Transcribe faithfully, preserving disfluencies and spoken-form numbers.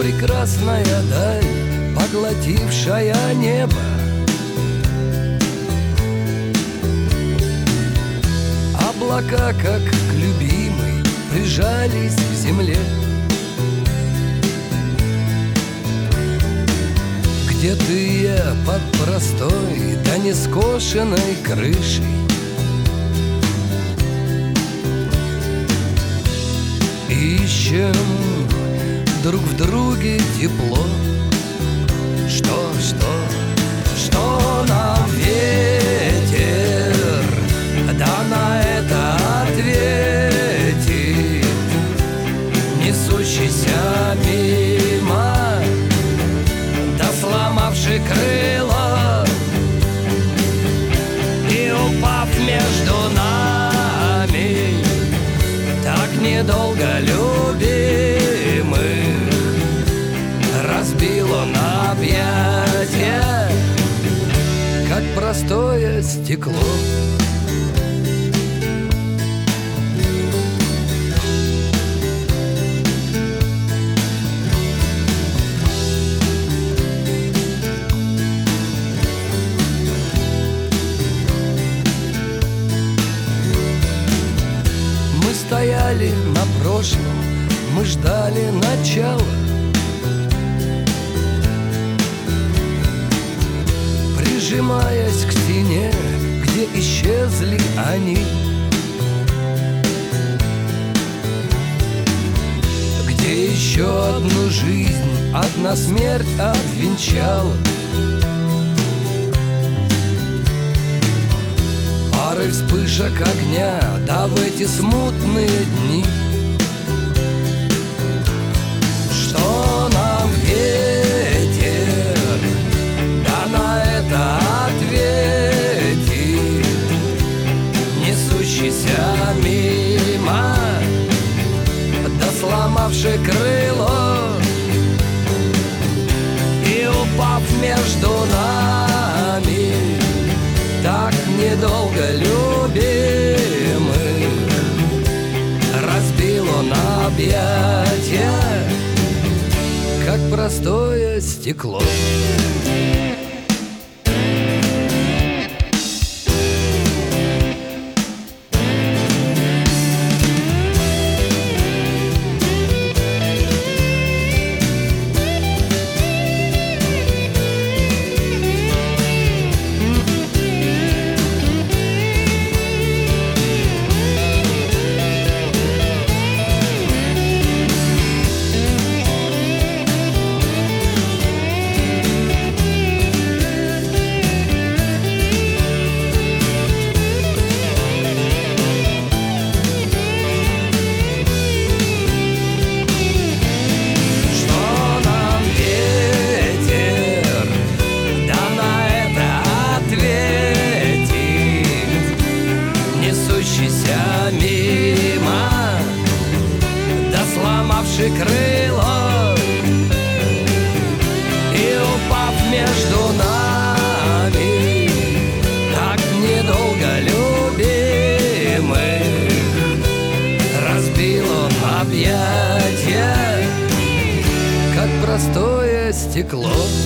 прекрасная даль, поглотившая небо. Облака, как к любимой, прижались к земле. Где ты я под простой да нескошенной крышей? Ищем друг в друге тепло. Что, что, что нам ветер да на это ответит, несущийся мимо, да сломавший крыло и упав между нами, так недолго любимых, разбил он объятия, как простое стекло. Стояли на прошлом, мы ждали начала. Прижимаясь к стене, где исчезли они, где еще одну жизнь одна смерть отвенчала. Пары вспышек огня, да в эти смутные дни. Что нам ветер, да на это ответит, несущийся мимо, да сломавший крыло и упав между нами, так недолго любимых, разбил он объятия, как простое стекло. Мимо, да сломавший крыло и упав между нами, так недолго любимых, разбил он объятия, как простое стекло.